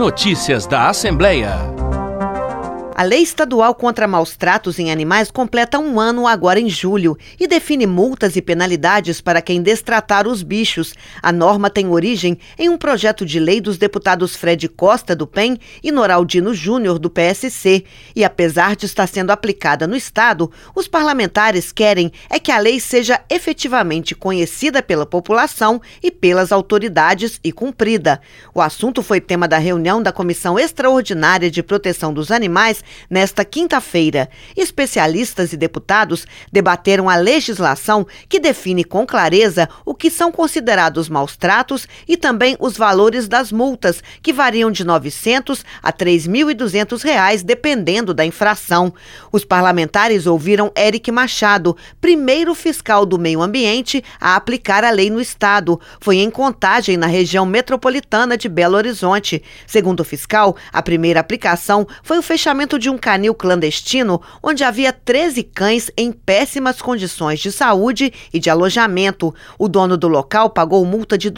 Notícias da Assembleia. A Lei Estadual contra Maus Tratos em Animais completa 1 ano agora em julho e define multas e penalidades para quem destratar os bichos. A norma tem origem em um projeto de lei dos deputados Fred Costa, do PEN, e Noraldino Júnior, do PSC. E apesar de estar sendo aplicada no Estado, os parlamentares querem que a lei seja efetivamente conhecida pela população e pelas autoridades e cumprida. O assunto foi tema da reunião da Comissão Extraordinária de Proteção dos Animais nesta quinta-feira. Especialistas e deputados debateram a legislação que define com clareza o que são considerados maus tratos e também os valores das multas, que variam de R$ 900 a R$ 3.200, dependendo da infração. Os parlamentares ouviram Eric Machado, primeiro fiscal do meio ambiente a aplicar a lei no estado. Foi em Contagem, na região metropolitana de Belo Horizonte. Segundo o fiscal, a primeira aplicação foi o fechamento de um canil clandestino onde havia 13 cães em péssimas condições de saúde e de alojamento. O dono do local pagou multa de R$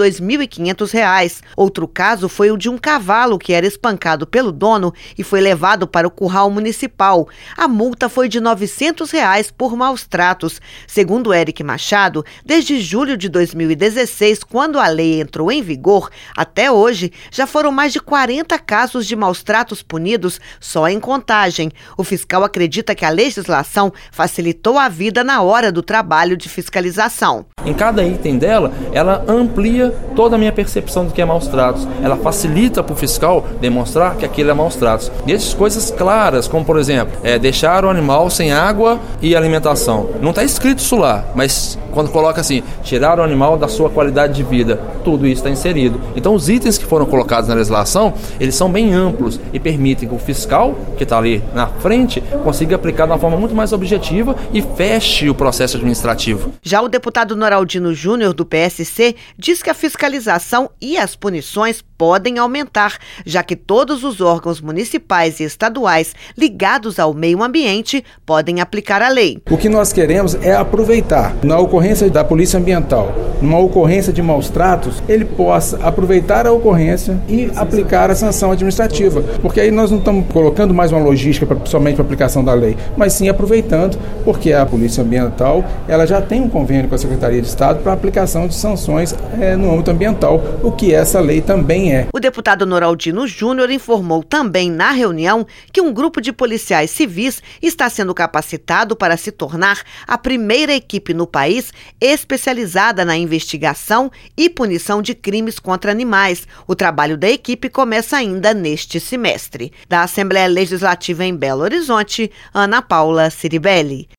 2.500. Outro caso foi o de um cavalo que era espancado pelo dono e foi levado para o curral municipal. A multa foi de R$ 900 por maus tratos. Segundo Eric Machado, desde julho de 2016, quando a lei entrou em vigor, até hoje já foram mais de 40 casos de maus tratos punidos só em Contagem. O fiscal acredita que a legislação facilitou a vida na hora do trabalho de fiscalização. Em cada item dela, ela amplia toda a minha percepção do que é maus tratos. Ela facilita para o fiscal demonstrar que aquilo é maus tratos. E essas coisas claras, como por exemplo, deixar o animal sem água e alimentação. Não está escrito isso lá, mas quando coloca assim, tirar o animal da sua qualidade de vida, tudo isso está inserido. Então os itens que foram colocados na legislação, eles são bem amplos e permitem que o fiscal, que está ali na frente, consiga aplicar de uma forma muito mais objetiva e feche o processo administrativo. Já o deputado Noraldino Júnior, do PSC, diz que a fiscalização e as punições podem aumentar, já que todos os órgãos municipais e estaduais ligados ao meio ambiente podem aplicar a lei. O que nós queremos é aproveitar, na ocorrência da Polícia Ambiental, numa ocorrência de maus tratos, ele possa aproveitar a ocorrência e aplicar a sanção administrativa, porque aí nós não estamos colocando mais uma logística somente para a aplicação da lei, mas sim aproveitando, porque a Polícia Ambiental ela já tem um convênio com a Secretaria de Estado para a aplicação de sanções no âmbito ambiental, o que essa lei também é. O deputado Noraldino Júnior informou também na reunião que um grupo de policiais civis está sendo capacitado para se tornar a primeira equipe no país especializada na investigação e punição de crimes contra animais. O trabalho da equipe começa ainda neste semestre. Da Assembleia Legislativa em Belo Horizonte, Ana Paula Ciribelli.